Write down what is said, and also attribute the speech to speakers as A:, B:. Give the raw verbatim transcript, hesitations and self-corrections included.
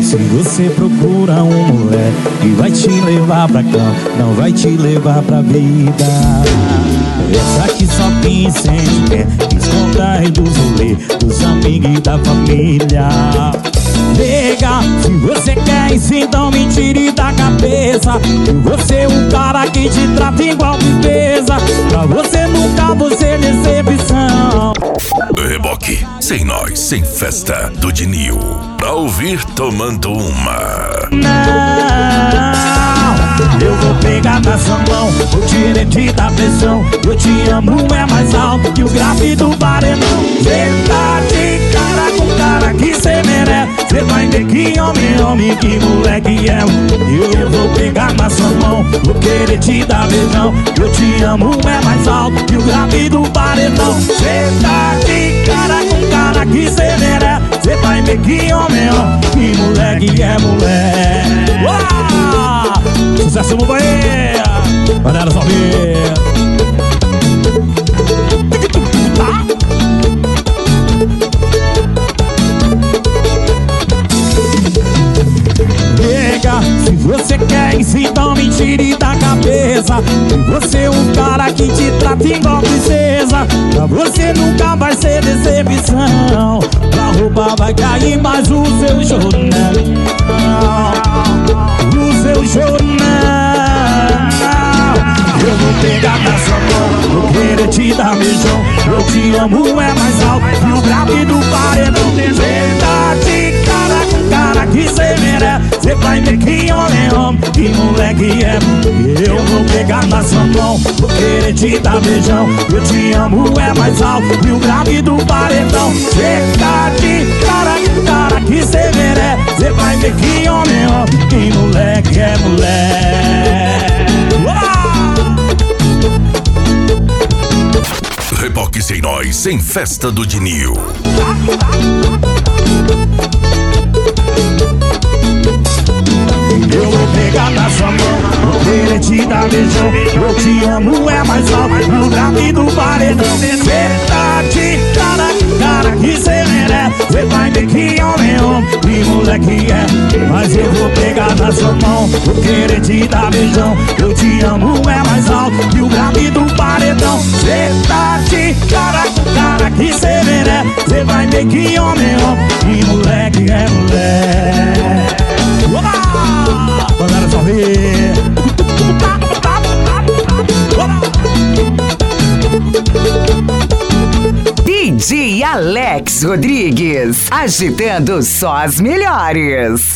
A: Se você procura um moleque que vai te levar pra cama, não vai te levar pra vida. Essa que só pensa em quer descontrair dos rolês, dos amigos e da família. Nega, se você quer isso, então me tire da cabeça que você é um cara que te trata igual princesa. Pra você nunca vou ser decepção.
B: Reboque, sem nós, sem festa do Dinil. Pra ouvir tomando uma.
A: Não, eu vou pegar na sua mão, vou te retirar da pressão. Eu te amo é mais alto que o grave do paredão. Cê tá de cara com cara que cê merece. Cê vai ver que homem, homem, que moleque é. Eu vou pegar na sua mão, vou querer te dar beijão. Eu te amo é mais alto que o grave do paredão. Cê tá de cara com cara que cê merece. Cê vai ver que homem, homem, que moleque é moleque. Uau! Sucesso no Bahia, galera, só ver. Nega, se você quer isso, então me tire da cabeça que você é um cara que te trata igual princesa. Pra você nunca vai ser decepção. Pra roubar vai cair mais o seu jornal, o seu jornal. Eu vou pegar na sua mão, vou querer te dar beijão. Eu te amo é mais alto que o grave do paredão. Verdade, cara com cara que cê merece. Cê vai ver que homem é homem, que moleque é. Eu vou pegar na sua mão, vou querer te dar beijão. Eu te amo é mais alto que o grave do paredão. Verdade, cara com cara que cê merece. Cê vai ver que homem é homem, que moleque é moleque.
B: Reboque sem nós, sem festa do Dinil.
A: Eu vou pegar na sua mão, vou querer te dar beijão. Eu te amo é mais alto no grave do paredão. Cê tá de cara, cara que cê merece. Cê vai ver que homem é homem, que moleque é. Mas eu vou pegar na sua mão, vou querer te dar beijão. Eu te amo é mais alto que o grave do paredão. Cê tá de cara, cara que cê merece. Cê vai ver que homem é homem, que moleque é moleque. Galera, só ver.
C: D J Alex Rodrigues, agitando só as melhores.